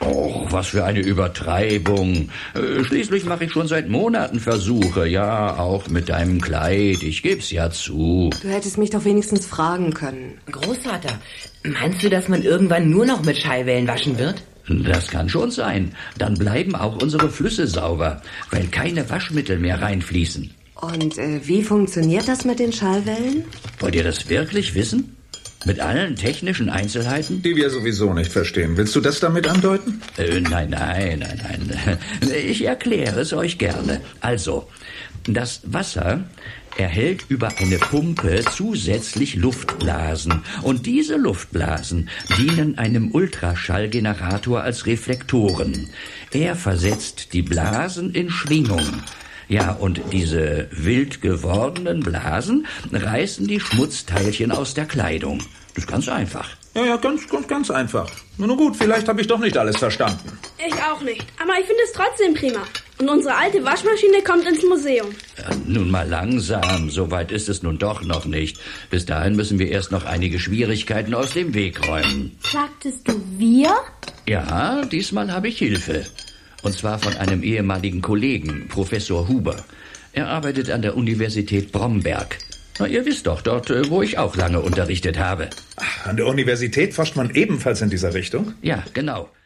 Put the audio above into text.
Och, was für eine Übertreibung. Schließlich mache ich schon seit Monaten Versuche. Ja, auch mit deinem Kleid. Ich geb's ja zu. Du hättest mich doch wenigstens fragen können. Großvater, meinst du, dass man irgendwann nur noch mit Schallwellen waschen wird? Das kann schon sein. Dann bleiben auch unsere Flüsse sauber, weil keine Waschmittel mehr reinfließen. Und wie funktioniert das mit den Schallwellen? Wollt ihr das wirklich wissen? Mit allen technischen Einzelheiten? Die wir sowieso nicht verstehen. Willst du das damit andeuten? Nein. Ich erkläre es euch gerne. Also, das Wasser erhält über eine Pumpe zusätzlich Luftblasen. Und diese Luftblasen dienen einem Ultraschallgenerator als Reflektoren. Er versetzt die Blasen in Schwingung. Ja, und diese wild gewordenen Blasen reißen die Schmutzteilchen aus der Kleidung. Das ist ganz einfach. Ja, ganz einfach. Nun gut, vielleicht habe ich doch nicht alles verstanden. Ich auch nicht, aber ich finde es trotzdem prima. Und unsere alte Waschmaschine kommt ins Museum. Ja, nun mal langsam, so weit ist es nun doch noch nicht. Bis dahin müssen wir erst noch einige Schwierigkeiten aus dem Weg räumen. Sagtest du wir? Ja, diesmal habe ich Hilfe. Und zwar von einem ehemaligen Kollegen, Professor Huber. Er arbeitet an der Universität Bromberg. Na, ihr wisst doch, dort, wo ich auch lange unterrichtet habe. Ach, an der Universität forscht man ebenfalls in dieser Richtung? Ja, genau.